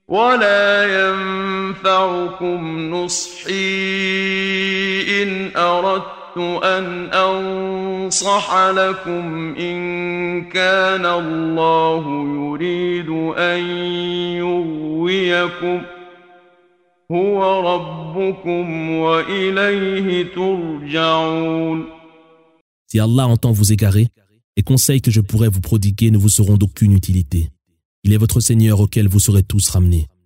ولا ينفعكم نصحي إن أردت أن أنصح لكم إن كان الله يريد أن يغويكم هو ربكم وإليه ترجعون. Si Allah entend vous égarer, les conseils que je pourrais vous prodiguer ne vous seront d'aucune utilité. Il est votre Seigneur auquel vous serez tous ramenés.